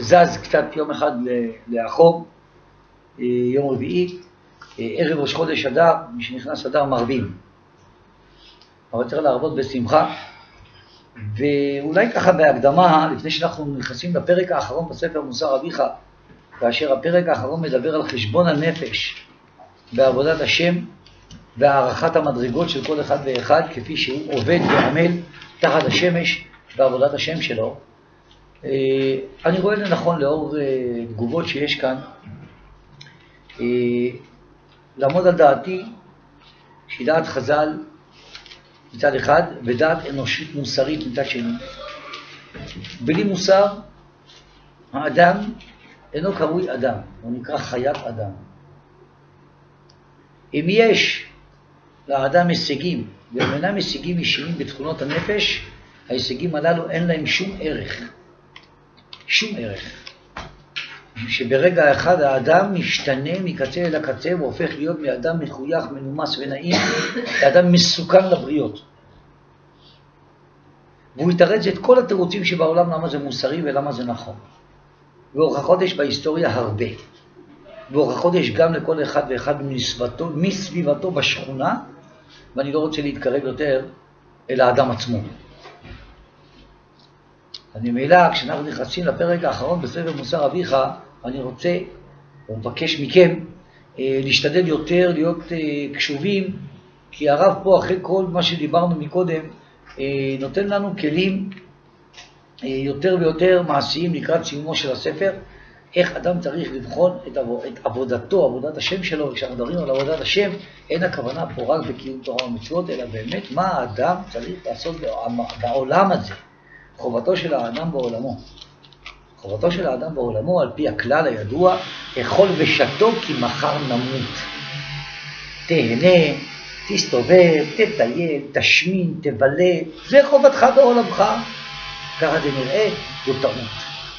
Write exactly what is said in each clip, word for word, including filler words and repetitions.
זז קצת יום אחד לאחור, יום רביעי, ערב ראש חודש אדר, מי שנכנס אדר מרבים. אבל צריך לעבוד בשמחה, ואולי ככה בהקדמה, לפני שאנחנו נכנסים לפרק האחרון בספר מוסר אביך, כאשר הפרק האחרון מדבר על חשבון הנפש בעבודת השם, והערכת המדרגות של כל אחד ואחד, כפי שהוא עובד ועמל תחת השמש בעבודת השם שלו. אני רואה לנכון לאור תגובות שיש כאן, לעמוד על דעתי שהיא דעת חז"ל מצד אחד, ודעת אנושית מוסרית מצד שני. בלי מוסר, האדם אינו קרוי אדם, הוא נקרא חיית אדם. אם יש לאדם הישגים, והם אינם הישגים אישיים בתכונות הנפש, ההישגים הללו אין להם שום ערך. שום ערך. שברגע אחד האדם משתנה מקצה אל הקצה, והופך להיות מאדם מחוייך, מנומס ונעים, לאדם מסוכן לבריות. והוא יתרץ את כל התירוצים שבעולם למה זה מוסרי ולמה זה נכון. והוכחות יש בהיסטוריה הרבה. והוכחות יש גם לכל אחד ואחד מסביבתו, מסביבתו בשכונה, ואני לא רוצה להתקרב יותר אל האדם עצמו. אני מילה, כשאנחנו נכנסים לפרק האחרון בספר מוסר אביך, אני רוצה, או מבקש מכם, להשתדל יותר, להיות קשובים, כי הרב פה אחרי כל מה שדיברנו מקודם, נותן לנו כלים יותר ויותר מעשיים לקראת סיומו של הספר, איך אדם צריך לבחון את עבודתו, עבודת השם שלו. כשאנחנו מדברים על עבודת השם, אין הכוונה פה רק בקיום תורה ומצוות, אלא באמת מה האדם צריך לעשות בעולם הזה. חובתו של האדם בעולמו. חובתו של האדם בעולמו, על פי הכלל הידוע, אכול ושתו כי מחר נמות. תהנה, תסתובב, תטייל, תשמין, תבלה, זה חובתך בעולמך. ככה זה נראה, זו טעות.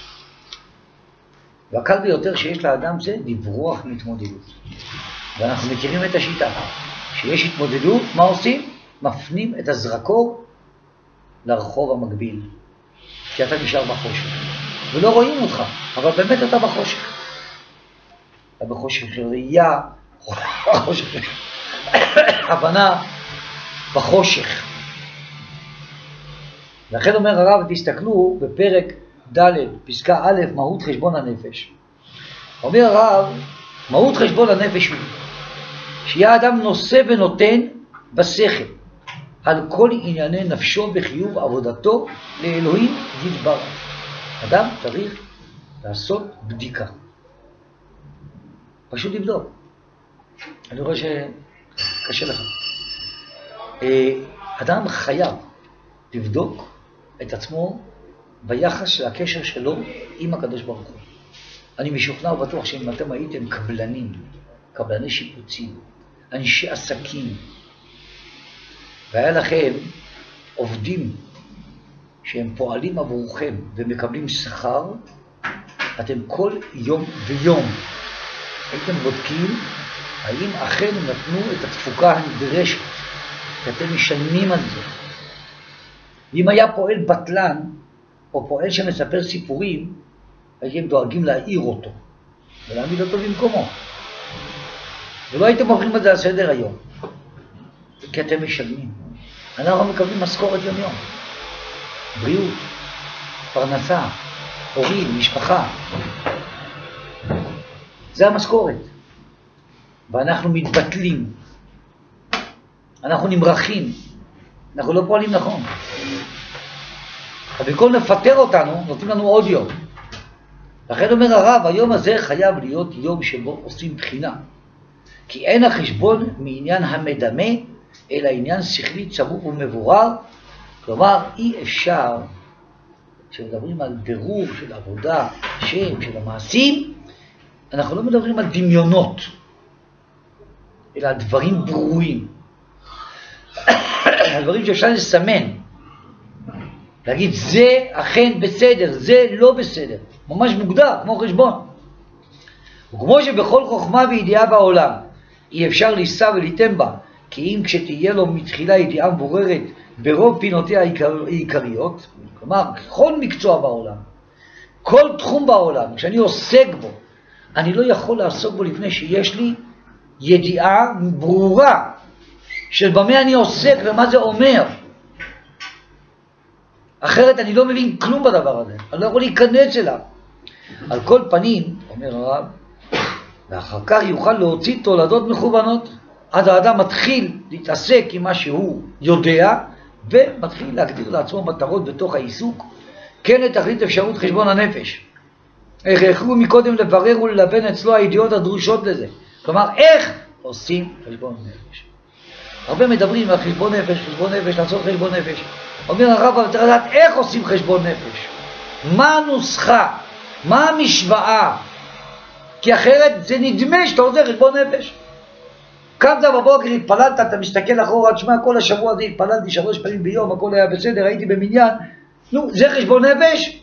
והקל ביותר שיש לאדם זה לברוח מהתמודדות. ואנחנו מכירים את השיטה. כשיש התמודדות, מה עושים? מפנים את הזרקור לרחוב המקביל. כי אתה נשאר בחושך. ולא רואים אותך, אבל באמת אתה בחושך. אתה בחושך של ראייה, בחושך של הבנה, בחושך. לכן אומר הרב, תסתכלו בפרק ד' פסקה א', מהות חשבון הנפש. אומר הרב, מהות חשבון הנפש הוא שיהיה האדם נושא ונותן בשכל על כל ענייני נפשו בחיוב עבודתו לאלוהים יתברך. אדם צריך לעשות בדיקה. פשוט לבדוק. אני רואה שקשה לך. אדם חייב לבדוק את עצמו ביחס של הקשר שלו עם הקדוש ברוך הוא. אני משוכנע ובטוח שאם אתם הייתם קבלנים, קבלני שיפוצים, אנשי עסקים, והיה לכם עובדים שהם פועלים עבורכם ומקבלים שכר, אתם כל יום ויום הייתם בודקים האם אכן נתנו את התפוקה הנדרשת, כי אתם משלמים על זה. ואם היה פועל בטלן, או פועל שמספר סיפורים, הייתם דואגים להעיר אותו, ולהעמיד אותו במקומו. ולא הייתם עוברים את זה על סדר היום, כי אתם משלמים. אנחנו מקבלים משכורת יום יום. בריאות, פרנסה, הורים, משפחה. זה המשכורת. ואנחנו מתבטלים. אנחנו נמרחים. אנחנו לא פועלים נכון. אבל במקום לפטר אותנו, נותנים לנו עוד יום. לכן אומר הרב, היום הזה חייב להיות יום שבו עושים בחינה. כי אין החשבון מעניין המדמה, אלא עניין שכלי צמור ומבורר. כלומר, אי אפשר, כשמדברים על בירור של עבודה, שם, של המעשים, אנחנו לא מדברים על דמיונות, אלא על דברים ברורים. על דברים שאפשר לסמן. להגיד, זה אכן בסדר, זה לא בסדר. ממש מוגדר, כמו חשבון. וכמו שבכל חוכמה וידיעה בעולם, אי אפשר לישא וליתן בה, כי אם כשתהיה לו מתחילה ידיעה מבוררת ברוב פינותיה העיקריות, כלומר, כל מקצוע בעולם, כל תחום בעולם, כשאני עוסק בו, אני לא יכול לעסוק בו לפני שיש לי ידיעה ברורה של במה אני עוסק ומה זה אומר. אחרת אני לא מבין כלום בדבר הזה, אני לא יכול להיכנס אליו. על כל פנים, אומר הרב, ואחר כך יוכל להוציא תולדות מכוונות. עד האדם מתחיל להתעסק עם מה שהוא יודע, ומתחיל להגדיר לעצמו מטרות בתוך העיסוק, כן לתכלית אפשרות חשבון הנפש. הכרחו מקודם לברר וללבן אצלו הידיעות הדרושות לזה. כלומר, איך עושים חשבון נפש? הרבה מדברים על חשבון נפש, חשבון נפש, לעשות חשבון נפש. אומר הרב, אבל צריך לדעת איך עושים חשבון נפש. מה הנוסחה? מה המשוואה? כי אחרת זה נדמה שאתה עושה חשבון נפש. קמת בבוקר, התפללת, אתה מסתכל אחורה, תשמע, כל השבוע הזה התפללתי שלוש פעמים ביום, הכל היה בסדר, הייתי במניין. נו, זה חשבון נפש?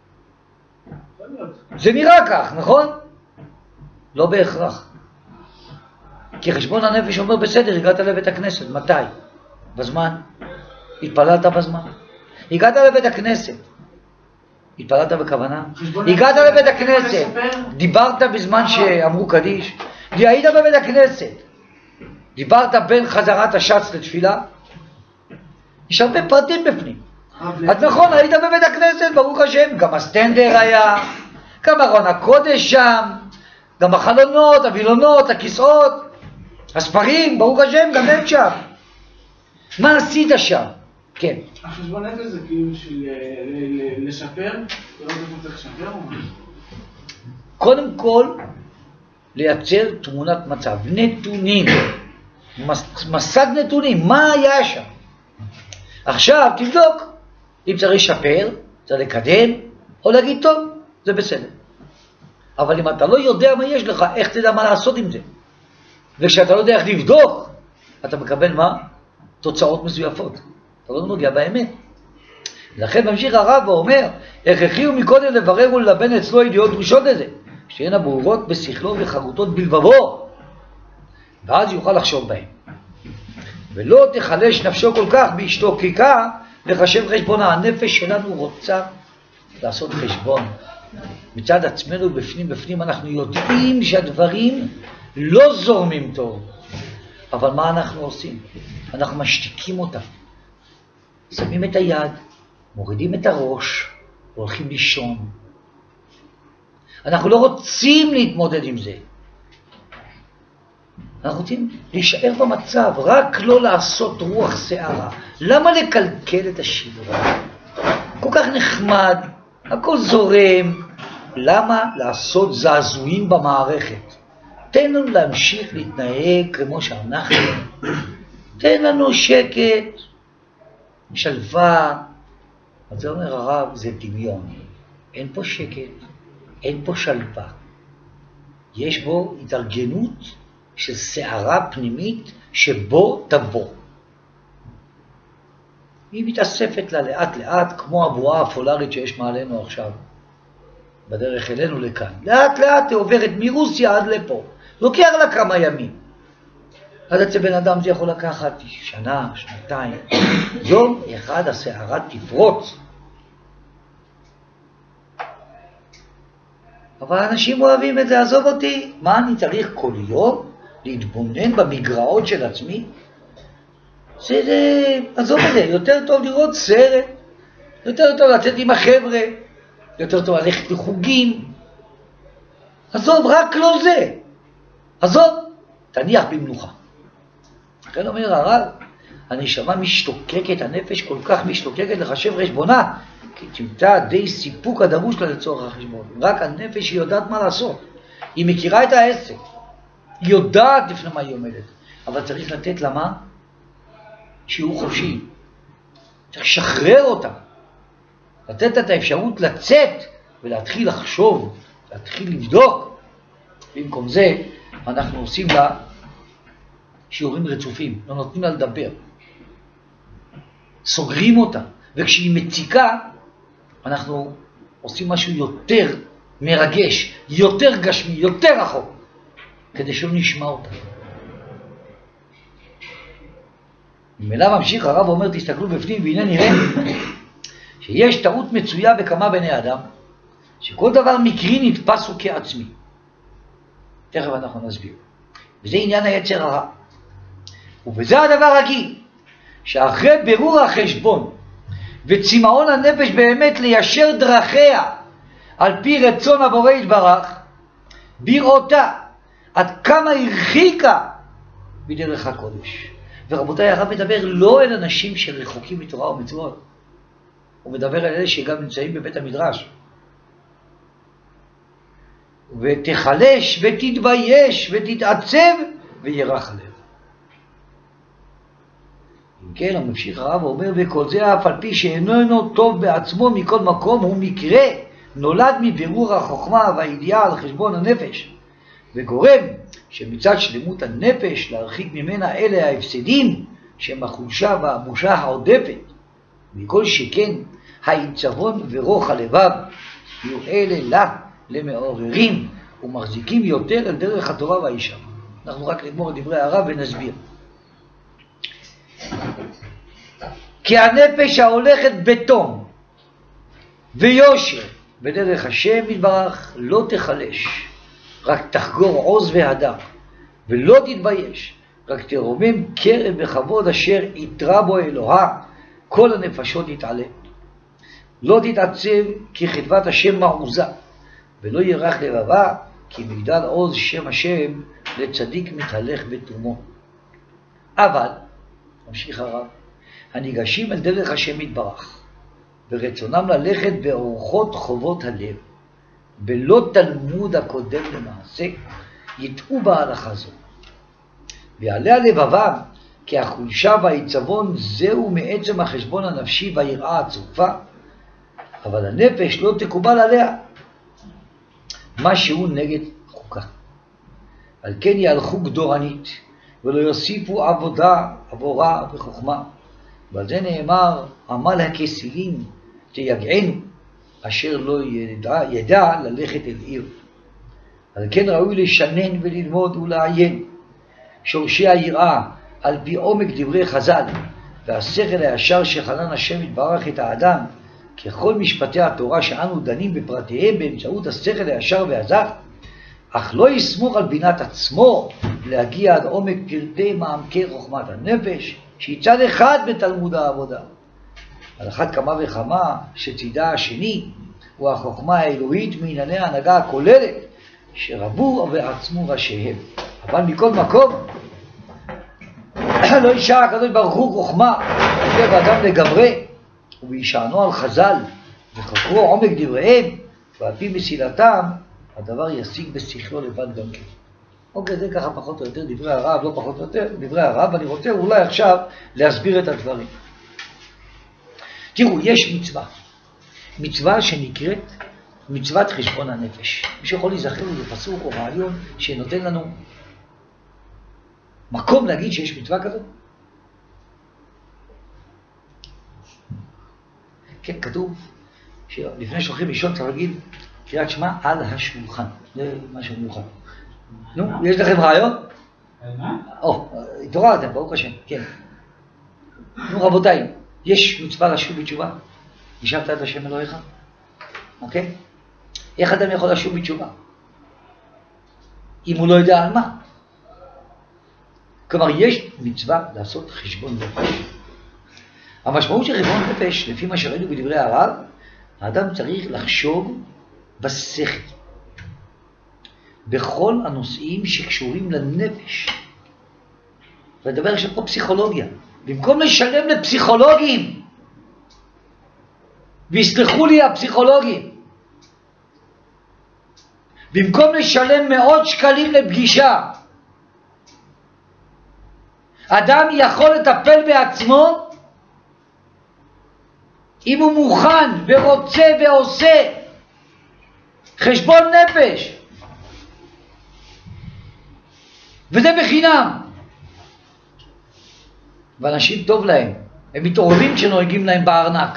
זה נראה כך, נכון? לא בהכרח. כי חשבון הנפש אומר, בסדר, הגעת לבית הכנסת. מתי? בזמן. התפללת בזמן. הגעת לבית הכנסת. התפללת בכוונה. הגעת לבית הכנסת. דיברת בזמן שאמרו קדיש. היית בבית הכנסת. דיברת בין חזרת השץ לתפילה. יש הרבה פרטים בפנים. את נכון, היית בבית הכנסת, ברוך השם. גם הסטנדר היה, גם ארון הקודש שם, גם החלונות, הווילונות, הכיסאות, הספרים, ברוך השם, גם הם שם. מה עשית שם? כן. החשבון נפש זה כאילו בשביל לשפר, ולא צריך לשפר או מה? קודם כל, לייצר תמונת מצב, נתונים, מסד נתונים, מה היה שם? עכשיו תבדוק, אם צריך לשפר, צריך לקדם, או להגיד טוב, זה בסדר. אבל אם אתה לא יודע מה יש לך, איך תדע מה לעשות עם זה? וכשאתה לא יודע איך לבדוק, אתה מקבל מה? תוצאות מזויפות. אתה לא נוגע באמת. לכן ממשיך הרב ואומר, הכרחיו מקודם לברר וללבן אצלו ידיעות דרושות לזה, שתהיינה ברורות בשכלו וחרוטות בלבבו, ואז יוכל לחשוב בהם. ולא תחלש נפשו כל כך בהשתוקקה לחשב חשבונה. הנפש שלנו רוצה לעשות חשבון. מצד עצמנו בפנים בפנים אנחנו יודעים שהדברים לא זורמים טוב. אבל מה אנחנו עושים? אנחנו משתיקים אותם. שמים את היד, מורידים את הראש, והולכים לישון. אנחנו לא רוצים להתמודד עם זה. אנחנו רוצים להישאר במצב, רק לא לעשות רוח שערה. למה לקלקל את השיעור? כל כך נחמד, הכל זורם. למה לעשות זעזועים במערכת? תן לנו להמשיך להתנהג כמו שאנחנו. תן לנו שקט, שלווה. אז זה אומר הרב, זה דמיון. אין פה שקט, אין פה שלווה. יש בו התארגנות של שערה פנימית שבו תבוא. היא מתאספת לה לאט לאט, כמו הבועה הפולרית שיש מעלינו עכשיו, בדרך אלינו לכאן. לאט לאט היא עוברת מרוסיה עד לפה. לוקח לה כמה ימים. עד אצל בן אדם זה יכול לקחת שנה, שנתיים. יום אחד השערה תפרוץ. אבל אנשים אוהבים את זה, עזוב אותי. מה אני צריך כל יום להתבונן במגרעות של עצמי? זה, זה, עזוב את זה, יותר טוב לראות סרט, יותר טוב לצאת עם החבר'ה, יותר טוב ללכת לחוגים. עזוב, רק לא זה. עזוב, תניח במנוחה. לכן אומר הרב, הנשמה משתוקקת, הנפש כל כך משתוקקת לחשב חשבונה, כי תמצא די סיפוק הדרוש לה לצורך החשבון. רק הנפש היא יודעת מה לעשות. היא מכירה את העסק. היא יודעת לפני מה היא עומדת. אבל צריך לתת לה מה? שיעור חופשי. צריך לשחרר אותה. לתת את האפשרות לצאת ולהתחיל לחשוב, להתחיל לבדוק. במקום זה, אנחנו עושים לה שיעורים רצופים, לא נותנים לה לדבר. סוגרים אותה, וכשהיא מציקה, אנחנו עושים משהו יותר מרגש, יותר גשמי, יותר רחוק, כדי שלא נשמע אותה. ממילא ממשיך הרב אומר, תסתכלו בפנים, והנה נראה שיש טעות מצויה בכמה בני אדם, שכל דבר מקרי נתפס הוא כעצמי. תכף אנחנו נסביר. וזה עניין היצר הרע. ובזה הדבר רגיל, שאחרי בירור החשבון וצמאון הנפש באמת ליישר דרכיה על פי רצון הבורא יתברך, בראותה עד כמה הרחיקה בדרך הקודש. ורבותיי, הרב מדבר לא אל אנשים שרחוקים מתורה ומצוות, הוא מדבר על אלה שגם נמצאים בבית המדרש. ותחלש ותתבייש ותתעצב וירח הלב. אם כן, הוא ממשיך הרב ואומר, וכל זה אף על פי שאיננו טוב בעצמו מכל מקום, הוא מקרה נולד מבירור החוכמה והידיעה על חשבון הנפש, וגורם שמצד שלמות הנפש להרחיק ממנה אלה ההפסדים שהם החולשה והבושה העודפת, מכל שכן העיצבון ורוח הלבב יהיו אלה לה למעוררים ומחזיקים יותר על דרך התורה והישר. אנחנו רק נגמור את דברי הרב ונסביר. כי הנפש ההולכת בתום ויושר בדרך השם יתברך לא תחלש, רק תחגור עוז והדר, ולא תתבייש, רק תרומם קרב בכבוד אשר יתרה בו אלוהה, כל הנפשות יתעלה. לא תתעצב כי חדבת השם מעוזה, ולא ירח לבבה כי מגדל עוז שם השם לצדיק מתהלך בתומו. אבל, ממשיך הרב, הניגשים על דרך השם יתברך, ורצונם ללכת באורחות חובות הלב, ולא תלמוד הקודם למעשה, יטעו בהלכה זו. ויעלה הלבבם כי החולשה והעיצבון זהו מעצם החשבון הנפשי והיראה הצרופה, אבל הנפש לא תקובל עליה, מה שהוא נגד חוקה. על כן יהלכו גדורנית, ולא יוסיפו עבודה, עבורה וחוכמה. ועל זה נאמר, עמל הכסילים תיגענו, אשר לא ידע, ידע ללכת אל עיר. על כן ראוי לשנן וללמוד ולעיין שורשי היראה על פי עומק דברי חז"ל, והשכל הישר שחנן השם יתברך את האדם, ככל משפטי התורה שאנו דנים בפרטיהם באמצעות השכל הישר והזך, אך לא יסמוך על בינת עצמו להגיע עד עומק פרטי מעמקי חוכמת הנפש, שהיא צד אחד בתלמוד העבודה. על אחת כמה וכמה שצידה השני הוא החוכמה האלוהית מענייני ההנהגה הכוללת, שרבו ועצמו ראשיהם. אבל מכל מקום, לא ישאר הקדוש ברוך הוא חוכמה בלב האדם לגמרי, ובישענו על חז"ל וחקרו עומק דבריהם, ועל פי מסילתם הדבר ישיג בשכלו לבד גם כן. אוקיי, זה ככה פחות או יותר דברי הרב, לא פחות או יותר דברי הרב, ואני רוצה אולי עכשיו להסביר את הדברים. תראו, יש מצווה, מצווה שנקראת מצוות חשבון הנפש. מי שיכול להיזכר איזה פסוק או רעיון שנותן לנו מקום להגיד שיש מצווה כזאת? כן, כתוב שלפני שהולכים לישון צריך להגיד קריאת שמע על השולחן. זה משהו מיוחד. נו, יש לכם רעיון? מה? או, התעוררתם, ברוך השם, כן. נו רבותיי, יש מצווה לשוב בתשובה? נשאבת עד השם אלוהיך? אוקיי? איך אדם יכול לשוב בתשובה? אם הוא לא יודע על מה? כלומר, יש מצווה לעשות חשבון נפש. המשמעות של חשבון נפש, לפי מה שראינו בדברי הרב, האדם צריך לחשוב בשכל, בכל הנושאים שקשורים לנפש. ודבר עכשיו פה פסיכולוגיה. במקום לשלם לפסיכולוגים, ויסלחו לי הפסיכולוגים, במקום לשלם מאות שקלים לפגישה, אדם יכול לטפל בעצמו אם הוא מוכן ורוצה ועושה חשבון נפש, וזה בחינם. ואנשים טוב להם, הם מתעוררים כשנוהגים להם בארנק.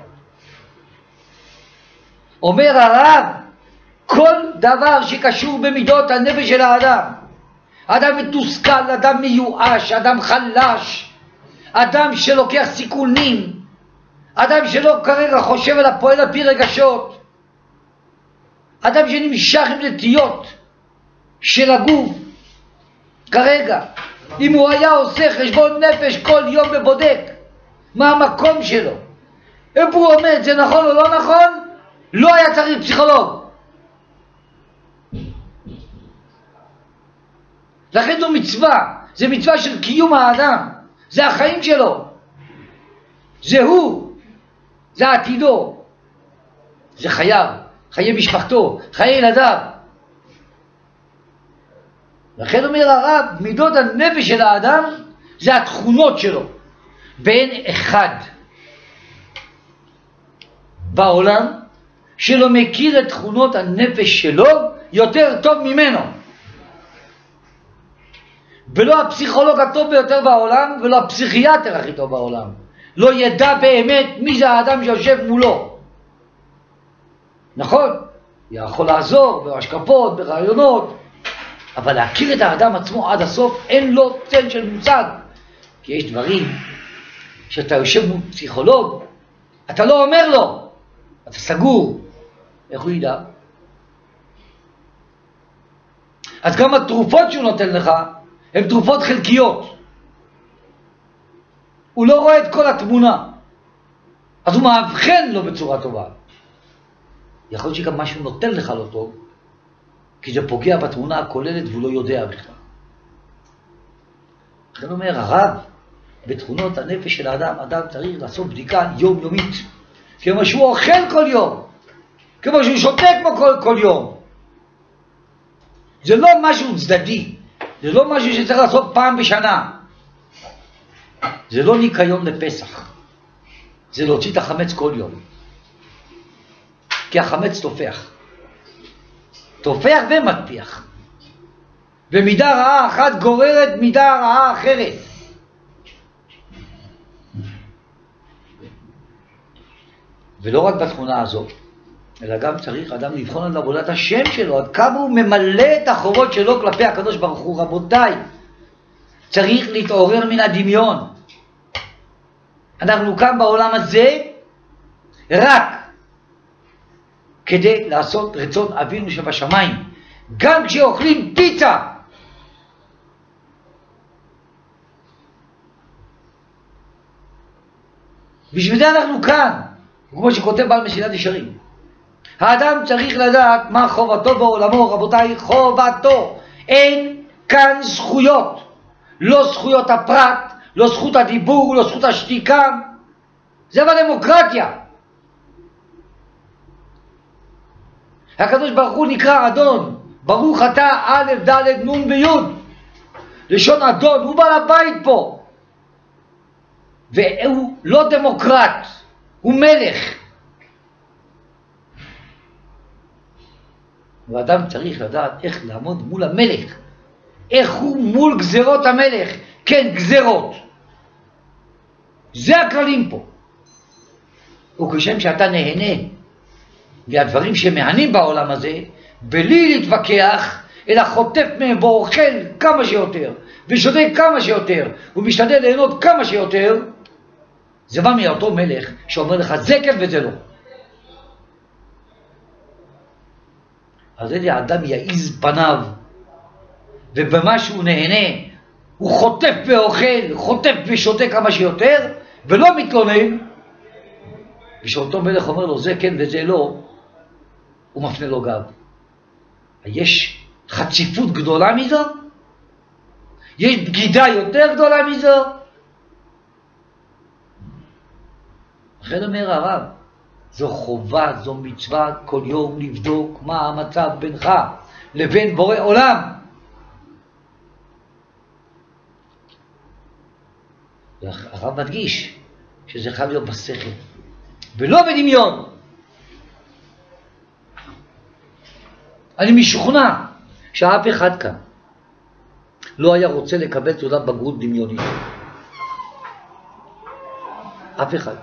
אומר הרב, כל דבר שקשור במידות הנפש של האדם, אדם מתוסכל, אדם מיואש, אדם חלש, אדם שלוקח סיכונים, אדם שלא כרגע חושב על הפועל על פי רגשות, אדם שנמשך עם נטיות של הגוף, כרגע, אם הוא היה עושה חשבון נפש כל יום ובודק מה המקום שלו, אם הוא אומר זה נכון או לא נכון, לא היה צריך פסיכולוג. לכן זו מצווה, זה מצווה של קיום האדם, זה החיים שלו, זה הוא, זה עתידו, זה חייו, חיי משפחתו, חיי ילדיו. לכן אומר הרב, מידות הנפש של האדם זה התכונות שלו. ואין אחד בעולם שלא מכיר את תכונות הנפש שלו יותר טוב ממנו. ולא הפסיכולוג הטוב ביותר בעולם, ולא הפסיכיאטר הכי טוב בעולם לא ידע באמת מי זה האדם שיושב מולו. נכון, יכול לעזור בהשקפות, ברעיונות, אבל להכיר את האדם עצמו עד הסוף אין לו צל של מושג. כי יש דברים שאתה יושב מול פסיכולוג, אתה לא אומר לו, אתה סגור, איך הוא ידע? אז גם התרופות שהוא נותן לך הן תרופות חלקיות, הוא לא רואה את כל התמונה, אז הוא מאבחן לו בצורה טובה. יכול להיות שגם משהו נותן לך לא טוב, כי זה פוגע בתמונה הכוללת והוא לא יודע בכלל. לכן אומר הרב, בתכונות הנפש של האדם, אדם צריך לעשות בדיקה יומיומית, כמו שהוא אוכל כל יום, כמו שהוא שותה כמו כל, כל יום. זה לא משהו צדדי, זה לא משהו שצריך לעשות פעם בשנה. זה לא ניקיון לפסח, זה להוציא את החמץ כל יום. כי החמץ תופח. תופח ומטפיח. ומידה רעה אחת גוררת מידה רעה אחרת. ולא רק בתכונה הזאת, אלא גם צריך אדם לבחון על עבודת השם שלו, עד כמה הוא ממלא את החובות שלו כלפי הקדוש ברוך הוא. רבותיי, צריך להתעורר מן הדמיון. אנחנו כאן בעולם הזה רק כדי לעשות רצון אבינו שבשמיים. גם כשאוכלים פיצה, בשביל זה אנחנו כאן. כמו שכותב בעל מסילת ישרים, האדם צריך לדעת מה חובתו בעולמו. רבותיי, חובתו. אין כאן זכויות, לא זכויות הפרט, לא זכות הדיבור, לא זכות השתיקה. זה בדמוקרטיה. הקדוש ברוך הוא נקרא אדון. ברוך אתה א' ד' נ' וי', לשון אדון, הוא בעל הבית פה. והוא לא דמוקרט, הוא מלך. ואדם צריך לדעת איך לעמוד מול המלך, איך הוא מול גזרות המלך. כן, גזרות, זה הכללים פה. וכשם שאתה נהנה מהדברים שמהנים בעולם הזה, בלי להתווכח, אלא חוטף מהם ואוכל כמה שיותר ושותה כמה שיותר ומשתדל ליהנות כמה שיותר, זה בא מאותו מלך שאומר לך זה כן וזה לא. אז איזה האדם יעיז פניו, ובמה שהוא נהנה הוא חוטף ואוכל, חוטף ושותה כמה שיותר ולא מתלונן, ושאותו מלך אומר לו זה כן וזה לא, הוא מפנה לו גב. יש חציפות גדולה מזו? יש בגידה יותר גדולה מזו? לכן אומר הרב, זו חובה, זו מצווה כל יום לבדוק מה המצב בינך לבין בורא עולם. הרב מדגיש שזה חייב להיות בשכל ולא בדמיון. אני משוכנע שאף אחד כאן לא היה רוצה לקבל תעודת בגרות דמיונית. אף אחד.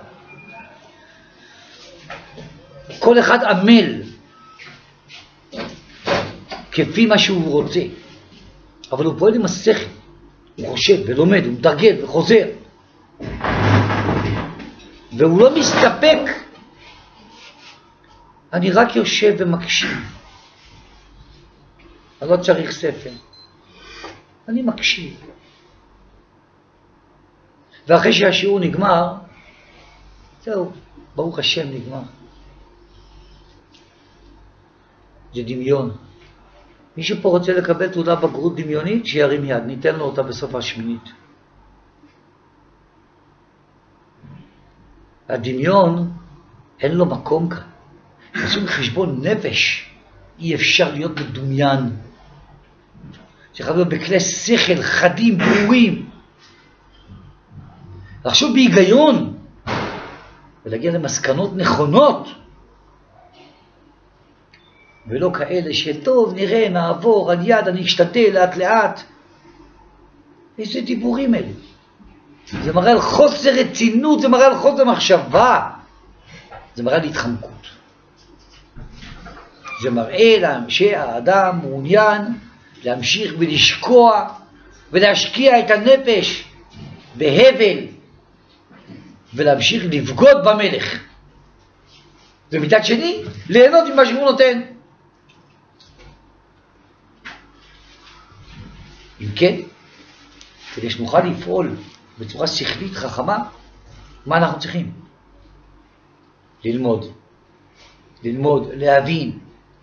כל אחד עמל כפי מה שהוא רוצה, אבל הוא פועל עם השכל, הוא חושב ולומד, הוא מתרגל וחוזר, והוא לא מסתפק אני רק יושב ומקשיב. אני לא צריך ספר. אני מקשיב. ואחרי שהשיעור נגמר, זהו, ברוך השם נגמר. זה דמיון. מישהו פה רוצה לקבל תעודה בגרות דמיונית, שירים יד, ניתן לו אותה בסוף השמינית. הדמיון, אין לו מקום כאן. עושים חשבון נפש, אי אפשר להיות מדומיין. צריך להיות בכלי שכל, חדים, ברורים. לחשוב בהיגיון, ולהגיע למסקנות נכונות. ולא כאלה שטוב, נראה, נעבור, על יד, אני אשתדל לאט לאט. איזה דיבורים אלה. זה מראה על חוסר רצינות, זה מראה על חוסר מחשבה. זה מראה על התחמקות. זה מראה שהאדם מעוניין להמשיך ולשקוע ולהשקיע את הנפש בהבל ולהמשיך לבגוד במלך. ומצד שני, ליהנות ממה שהוא נותן. אם כן, כדי שנוכל לפעול בצורה שכלית חכמה, מה אנחנו צריכים? ללמוד. ללמוד, להבין,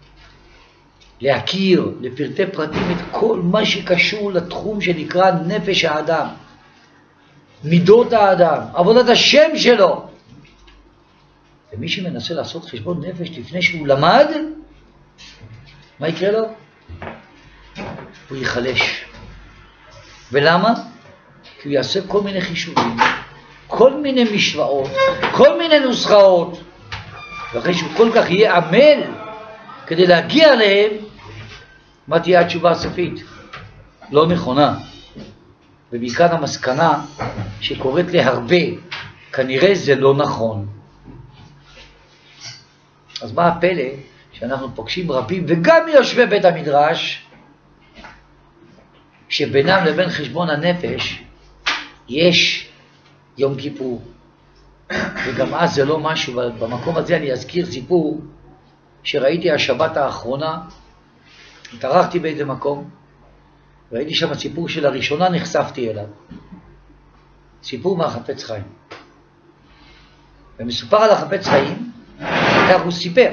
להכיר לפרטי פרטים את כל מה שקשור לתחום שנקרא נפש האדם, מידות האדם, עבודת השם שלו. ומי שמנסה לעשות חשבון נפש לפני שהוא למד, מה יקרה לו? הוא ייחלש. ולמה? כי הוא יעשה כל מיני חישובים, כל מיני משוואות, כל מיני נוסחאות, ואחרי שהוא כל כך יהיה עמל כדי להגיע אליהם, מה תהיה התשובה הסופית? לא נכונה. ומכאן המסקנה שקוראת להרבה, כנראה זה לא נכון. אז מה הפלא שאנחנו פוגשים רבים, וגם מיושבי בית המדרש, שבינם לבין חשבון הנפש יש יום כיפור. וגם אז זה לא משהו, במקום הזה אני אזכיר סיפור שראיתי השבת האחרונה, התארחתי באיזה מקום, ראיתי שם סיפור שלראשונה נחשפתי אליו. סיפור מהחפץ חיים. ומסופר על החפץ חיים, כך הוא סיפר,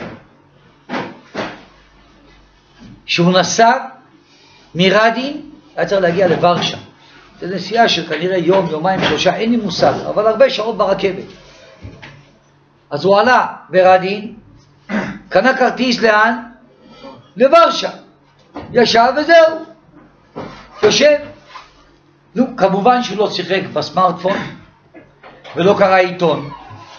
שהוא נסע מרדין, היה צריך להגיע לוורשה. זו נסיעה של כנראה יום, יומיים, שלושה, אין לי מושג, אבל הרבה שעות ברכבת. אז הוא עלה ברדין, קנה כרטיס לאן? לוורשה. ישב וזהו. יושב. נו, כמובן שהוא לא שיחק בסמארטפון, ולא קרא עיתון.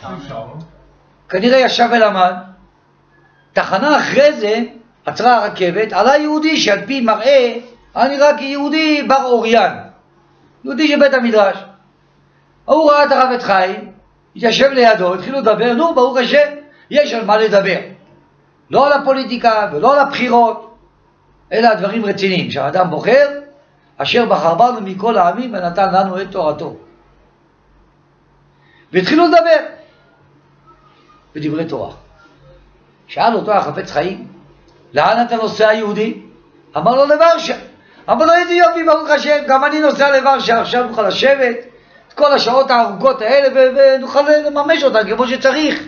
כנראה ישב ולמד. תחנה אחרי זה, עצרה הרכבת, עלה יהודי שעל פי מראה, היה נראה כיהודי בר אוריין. יהודי של בית המדרש. הוא ראה את החפץ חיים, התיישב לידו, התחילו לדבר, נו, ברוך השם, יש על מה לדבר. לא על הפוליטיקה ולא על הבחירות, אלא הדברים רציניים, שהאדם בוחר, אשר בחר בנו מכל העמים ונתן לנו את תורתו. והתחילו לדבר בדברי תורה. שאל אותו החפץ חיים, לאן אתה נוסע יהודי? אמר לו לוורשה. אמר לו איזה יופי ברוך השם, גם אני נוסע לוורשה, עכשיו נוכל לשבת את כל השעות הארוכות האלה ונוכל לממש אותן כמו שצריך.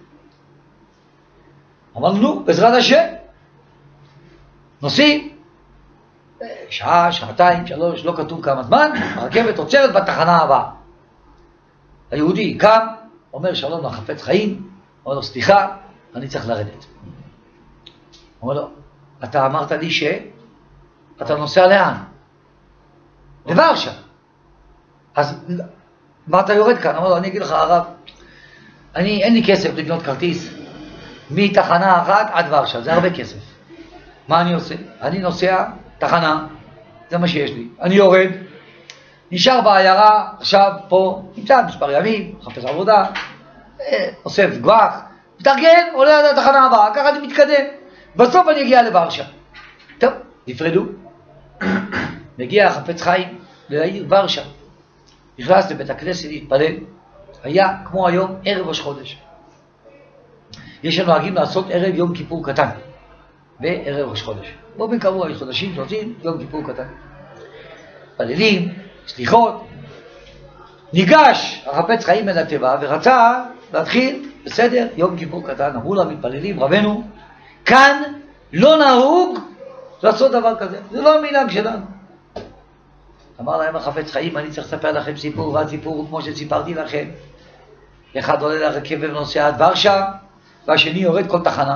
אמרנו, נו, בעזרת השם. נוסעים. שעה, שעתיים, שלוש, לא כתוב כמה זמן, הרכבת עוצרת בתחנה הבאה. היהודי קם, אומר שלום לחפץ חיים, אומר לו, סליחה, אני צריך לרדת. אומר לו, אתה אמרת לי ש... אתה נוסע לאן? לוורשה. אז מה אתה יורד כאן? אמר לו, אני אגיד לך הרב, אני, אין לי כסף לקנות כרטיס מתחנה אחת עד ורשה, זה הרבה כסף. מה אני עושה? אני נוסע תחנה, זה מה שיש לי. אני יורד, נשאר בעיירה, עכשיו פה, נמצא מספר ימים, מחפש עבודה, אוסף גוח, מתארגן, עולה עד התחנה הבאה, ככה אני מתקדם. בסוף אני אגיע לוורשה. טוב, נפרדו. מגיע החפץ חיים לעיר ורשה. נכנס לבית הכנסת להתפלל. היה כמו היום ערב ראש חודש. יש לנו נוהגים לעשות ערב יום כיפור קטן. וערב ראש חודש. באופן קבוע יש חודשים שעושים יום כיפור קטן. פללים, סליחות, ניגש החפץ חיים אל הטבע ורצה להתחיל, בסדר, יום כיפור קטן. אמרו לה מתפללים, רבנו, כאן לא נהוג לעשות דבר כזה, זה לא המנהג שלנו. אמר להם החפץ חיים, אני צריך לספר לכם סיפור, והסיפור הוא כמו שסיפרתי לכם. אחד עולה לרכבת ונוסע עד ורשה, והשני יורד כל תחנה.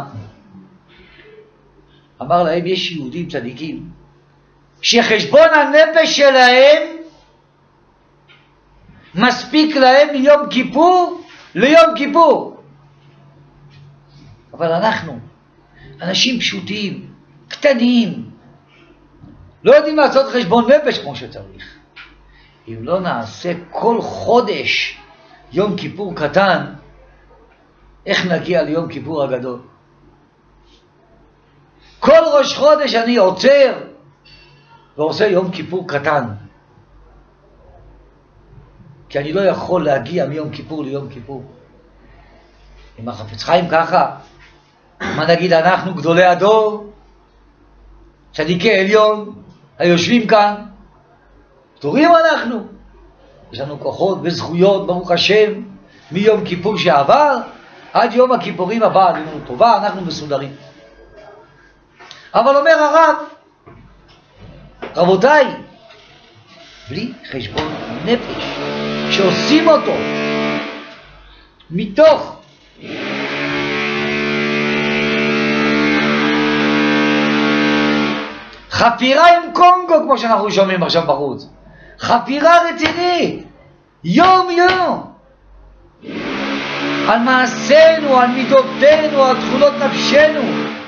אמר להם, יש יהודים צדיקים, שחשבון הנפש שלהם מספיק להם מיום כיפור ליום כיפור. אבל אנחנו, אנשים פשוטים, קטנים, לא יודעים לעשות חשבון נפש כמו שצריך. אם לא נעשה כל חודש יום כיפור קטן, איך נגיע ליום כיפור הגדול? כל ראש חודש אני עוצר ועושה יום כיפור קטן, כי אני לא יכול להגיע מיום כיפור ליום כיפור. אם החפץ חיים ככה, מה נגיד אנחנו גדולי הדור, צדיקי עליון, היושבים כאן, פטורים אנחנו. יש לנו כוחות וזכויות, ברוך השם, מיום כיפור שעבר עד יום הכיפורים הבא, עלינו טובה, אנחנו מסודרים. אבל אומר הרב, רבותיי, בלי חשבון נפש שעושים אותו מתוך חפירה עם קונגו, כמו שאנחנו שומעים עכשיו בחוץ, חפירה רצינית, יום יום, על מעשינו, על מידותינו, על תכונות נפשנו.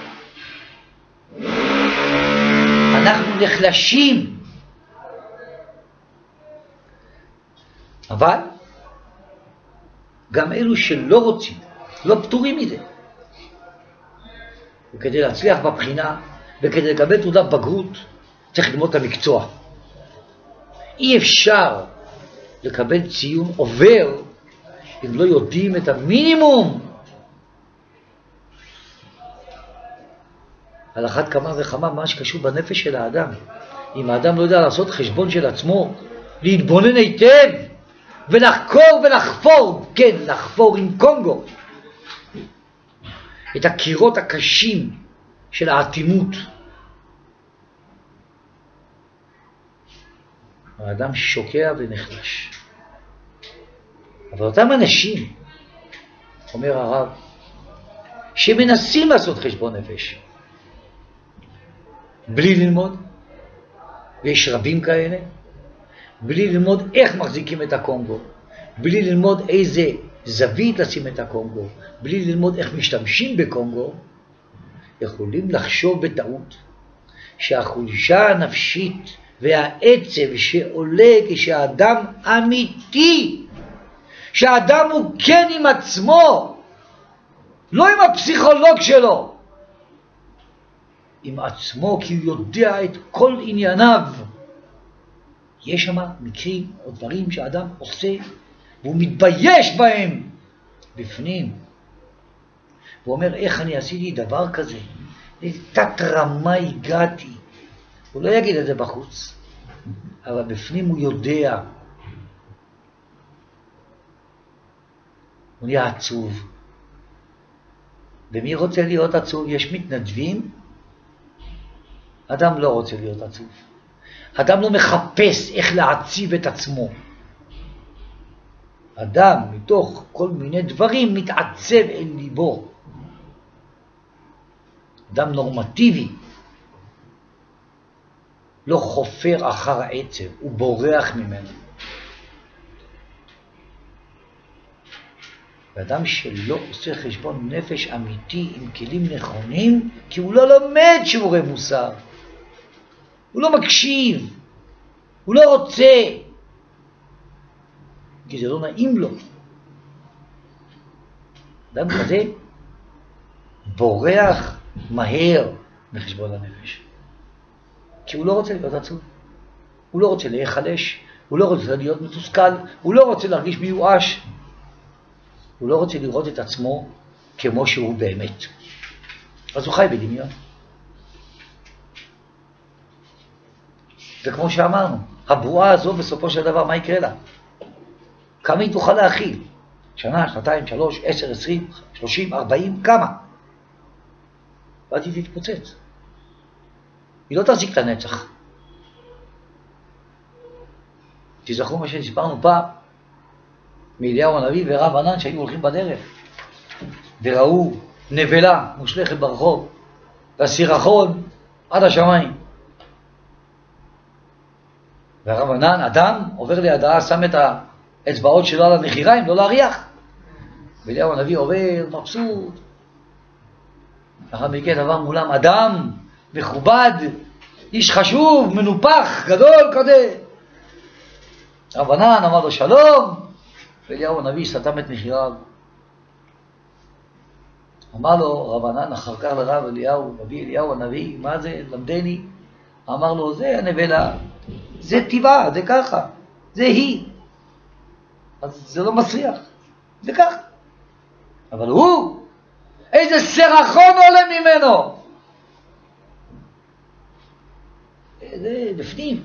אנחנו נחלשים, אבל גם אלו שלא רוצים, לא פטורים מזה. וכדי להצליח בבחינה וכדי לקבל תעודת בגרות צריך ללמוד את המקצוע. אי אפשר לקבל ציון עובר אם לא יודעים את המינימום. על אחת כמה וכמה מה שקשור בנפש של האדם. אם האדם לא יודע לעשות חשבון של עצמו, להתבונן היטב ולחקור ולחפור, כן, לחפור עם קונגו את הקירות הקשים של האטימות. האדם שוקע ונחלש. אבל אותם אנשים, אומר הרב, שמנסים לעשות חשבון נפש בלי ללמוד, ויש רבים כאלה, בלי ללמוד איך מחזיקים את הקונגו, בלי ללמוד איזה זווית לשים את הקונגו, בלי ללמוד איך משתמשים בקונגו, יכולים לחשוב בטעות שהחולשה הנפשית והעצב שעולה כשהאדם אמיתי, שהאדם הוא כן עם עצמו, לא עם הפסיכולוג שלו, עם עצמו, כי הוא יודע את כל ענייניו. יש שם מקרים או דברים שהאדם עושה והוא מתבייש בהם בפנים. הוא אומר, איך אני עשיתי דבר כזה? לתת רמה הגעתי. הוא לא יגיד את זה בחוץ, אבל בפנים הוא יודע. הוא נהיה עצוב. ומי רוצה להיות עצוב? יש מתנדבים. אדם לא רוצה להיות עצוב. אדם לא מחפש איך להציב את עצמו. אדם מתוך כל מיני דברים מתעצב אל ליבו. אדם נורמטיבי לא חופר אחר העצב, הוא בורח ממנו. ואדם שלא עושה חשבון נפש אמיתי עם כלים נכונים, כי הוא לא לומד שיעורי מוסר, הוא לא מקשיב, הוא לא רוצה, כי זה לא נעים לו. אדם כזה בורח מהר מחשבון הנפש, כי הוא לא רוצה להיות עצוב, הוא לא רוצה להיחלש, הוא לא רוצה להיות מתוסכל, הוא לא רוצה להרגיש מיואש, הוא לא רוצה לראות את עצמו כמו שהוא באמת. אז הוא חי בדמיון. וכמו שאמרנו, הבועה הזו בסופו של דבר, מה יקרה לה? כמה היא תוכל להכיל? שנה, שנתיים, שלוש, עשר, עשרים, שלושים, ארבעים, כמה? ואז היא תתפוצץ. היא לא תחזיק את הנצח. תזכרו מה שסיפרנו פעם, מאליהו הנביא ורב ענן שהיו הולכים בדרך, וראו נבלה מושלכת ברחוב, והסירחון עד השמיים. והרב ענן, אדם, עובר לידה, שם את האצבעות שלו על הנחיריים, לא להריח. ואליהו הנביא עובר, מבסוט. לאחר מכן עבר מולם אדם, מכובד, איש חשוב, מנופח, גדול כזה. רב ענן אמר לו שלום, ואליהו הנביא סתם את נחיריו. אמר לו רב ענן אחר כך לרב אליהו, רבי אליהו הנביא, מה זה, למדני? אמר לו, זה הנבלה, זה טבעה, זה ככה, זה היא. אז זה לא מסריח, זה ככה. אבל הוא, איזה סרחון עולה ממנו. זה בפנים.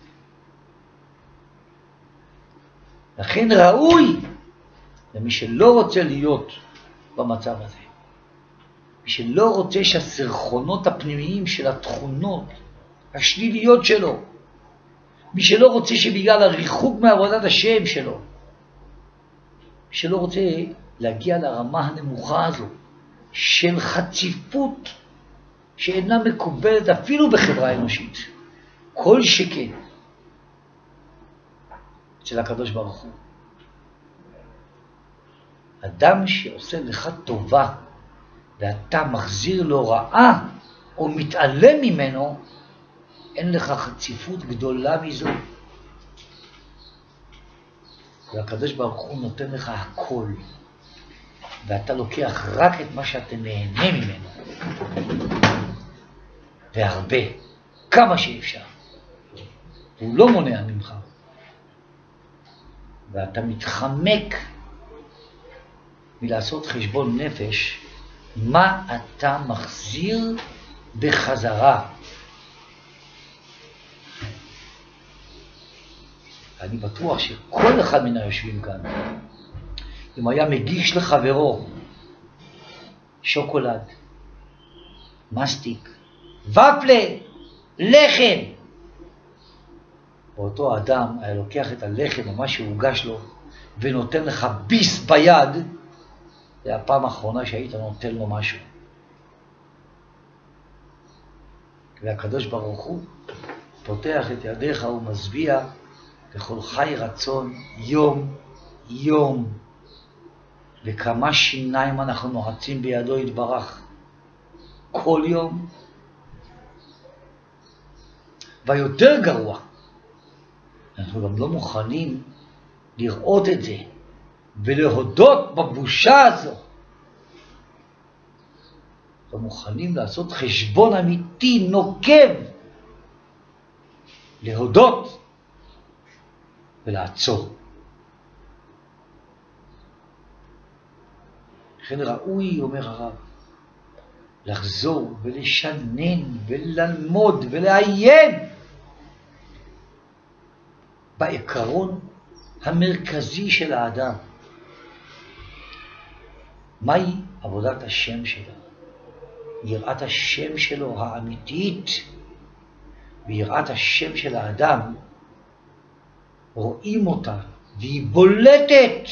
לכן ראוי למי שלא רוצה להיות במצב הזה. מי שלא רוצה שהסרחונות הפנימיים של התכונות השליליות שלו, מי שלא רוצה שבגלל הריחוק מעבודת השם שלו, מי שלא רוצה להגיע לרמה הנמוכה הזו של חציפות שאינה מקובלת אפילו בחברה אנושית, כל שכן של הקדוש ברוך הוא. אדם שעושה לך טובה ואתה מחזיר לו רעה או מתעלם ממנו, אין לך חציפות גדולה מזו. והקדוש ברוך הוא נותן לך הכל, ואתה לוקח רק את מה שאתה נהנה ממנו, והרבה, כמה שאפשר. הוא לא מונע ממך, ואתה מתחמק מלעשות חשבון נפש מה אתה מחזיר בחזרה. אני בטוח שכל אחד מן היושבים כאן, אם היה מגיש לחברו שוקולד, מסטיק, ופלה, לחם, ואותו אדם היה לוקח את הלחם או מה שהוגש לו ונותן לך ביס ביד, זה הפעם האחרונה שהיית נותן לו משהו. והקדוש ברוך הוא פותח את ידיך ומשביע וכל חי רצון יום יום, וכמה שיניים אנחנו נועצים בידו יתברך כל יום. ויותר גרוע, אנחנו גם לא מוכנים לראות את זה ולהודות בבושה הזו. לא מוכנים לעשות חשבון אמיתי נוקב, להודות ולעצור. לכן ראוי, אומר הרב, לחזור ולשנן וללמוד ולעיין בעיקרון המרכזי של האדם. מהי עבודת השם שלו? יראת השם שלו האמיתית, ויראת השם של האדם רואים אותה והיא בולטת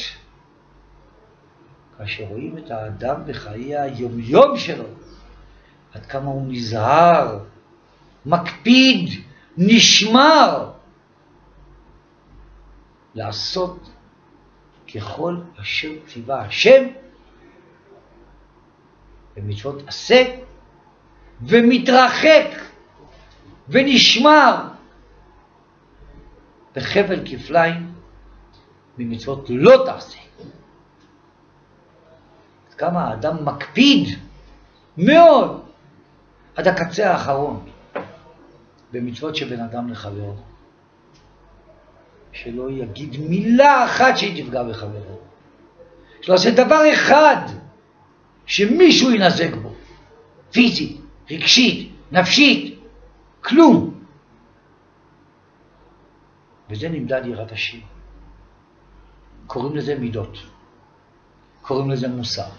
כאשר רואים את האדם בחיי היומיום שלו, עד כמה הוא נזהר, מקפיד, נשמר לעשות ככל אשר ציווה השם במצוות עשה, ומתרחק ונשמר בחבל כפליים ממצוות לא תעשה. עד כמה האדם מקפיד מאוד עד הקצה האחרון במצוות שבין אדם לחברו, שלא יגיד מילה אחת שהיא תפגע בחברו, שלא עושה דבר אחד שמישהו ינזק בו, פיזית, רגשית, נפשית, כלום. וזה נמדד יראת השם. קוראים לזה מידות. קוראים לזה מוסר.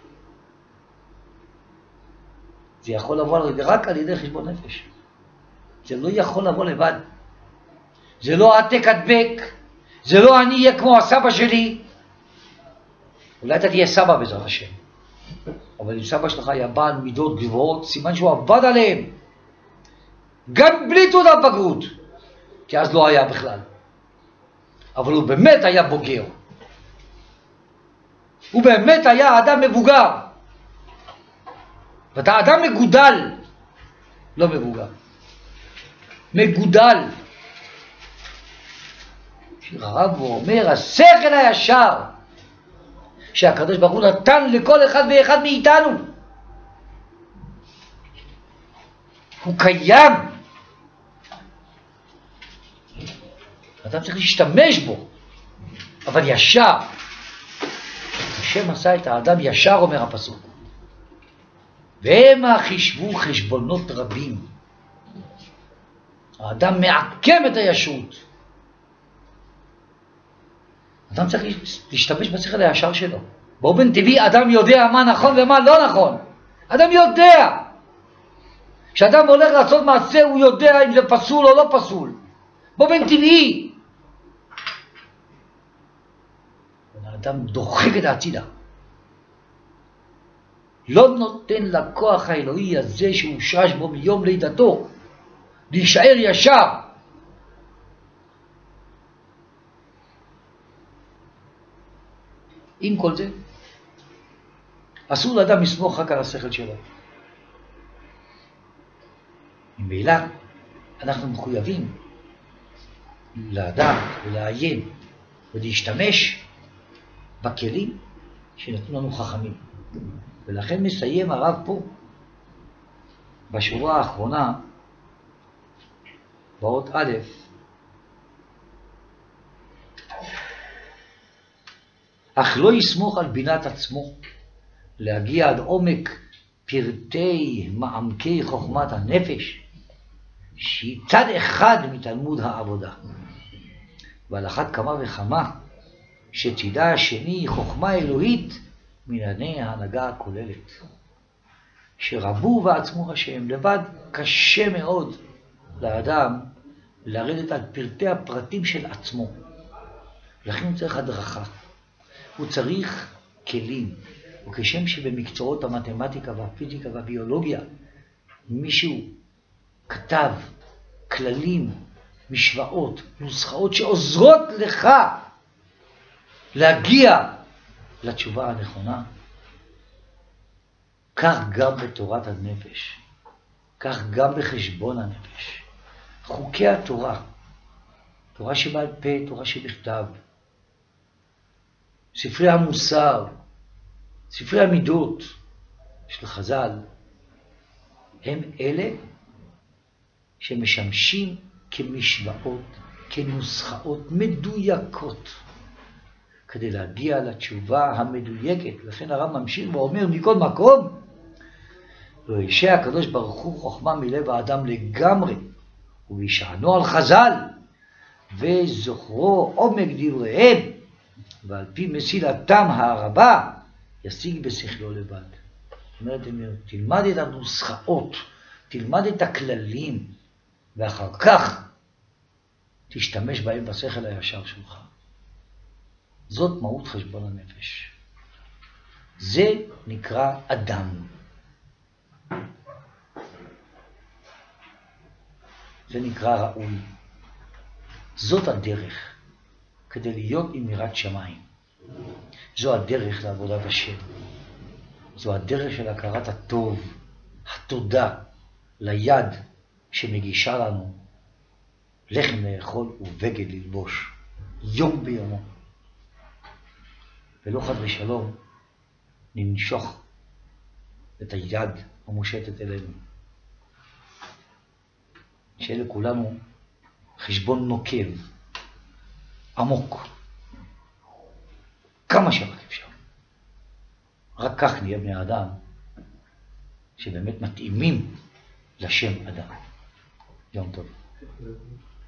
זה יכול לבוא רק על ידי חשבון נפש. זה לא יכול לבוא לבד. זה לא העתק הדבק. זה לא אני אהיה כמו הסבא שלי. אולי אתה תהיה סבא בעזרת השם. אבל אם סבא שלך היה בעל מידות גבוהות, סימן שהוא עבד עליהם. גם בלי תעודת בגרות. כי אז לא היה בכלל. אבל הוא באמת היה בוגר. הוא באמת היה אדם מבוגר. ואתה אדם מגודל. לא מבוגר. מגודל. שיר הרב הוא אומר, השכל הישר שהקדוש ברוך הוא נתן לכל אחד ואחד מאיתנו. הוא קיים. אדם צריך להשתמש בו, אבל ישר. השם עשה את האדם ישר, אומר הפסוק. והם חישבו חשבונות רבים. האדם מעקם את הישרות. אדם צריך להשתמש בשכל הישר שלו. באופן טבעי אדם יודע מה נכון ומה לא נכון. אדם יודע. כשאדם הולך לעשות מעשה הוא יודע אם זה פסול או לא פסול. באופן טבעי. האדם דוחק את הצידה. לא נותן לכוח האלוהי הזה שהושרש בו מיום לידתו להישאר ישר. עם כל זה, אסור לאדם לסמוך רק על השכל שלו. ממילא אנחנו מחויבים לדעת ולעיין ולהשתמש בכלים שנתנו לנו חכמים. ולכן מסיים הרב פה, בשורה האחרונה, באות א', אך לא יסמוך על בינת עצמו, להגיע עד עומק פרטי מעמקי חוכמת הנפש, שהיא צד אחד מתלמוד העבודה. ועל אחת כמה וכמה, שצידה השני חוכמה אלוהית מענייני ההנהגה הכוללת. שרבו ועצמו השם, לבד קשה מאוד לאדם לרדת על פרטי הפרטים של עצמו. לכן הוא צריך הדרכה. הוא צריך כלים. וכשם שבמקצועות המתמטיקה והפיזיקה והביולוגיה מישהו כתב כללים, משוואות, נוסחאות שעוזרות לך להגיע לתשובה הנכונה, כך גם בתורת הנפש, כך גם בחשבון הנפש. חוקי התורה, תורה שבעל פה, תורה שבכתב, ספרי המוסר, ספרי המידות של חז"ל, הם אלה שמשמשים כמשוואות, כנוסחאות מדויקות, כדי להגיע לתשובה המדויקת. לכן הרב ממשיך ואומר מכל מקום, לא ישע הקדוש ברוך הוא חוכמה מלב האדם לגמרי, וישענו על חז"ל, וזוכרו עומק דבריהם, ועל פי מסילתם הרבה, ישיג בשכלו לבד. זאת אומרת, תלמד את הנוסחאות, תלמד את הכללים, ואחר כך תשתמש בהם בשכל הישר שלך. זאת מהות חשבון הנפש. זה נקרא אדם. זה נקרא ראוי. זאת הדרך כדי להיות עם יראת שמיים. זו הדרך לעבודת השם. זו הדרך של הכרת הטוב, התודה ליד שמגישה לנו לחם לאכול ובגד ללבוש, יום ביומו. ולא חד ושלום ננשוך את היד המושטת אלינו. שיהיה לכולנו חשבון נוקב, עמוק, כמה שרק אפשר. רק כך נהיה בני האדם שבאמת מתאימים לשם אדם. יום טוב.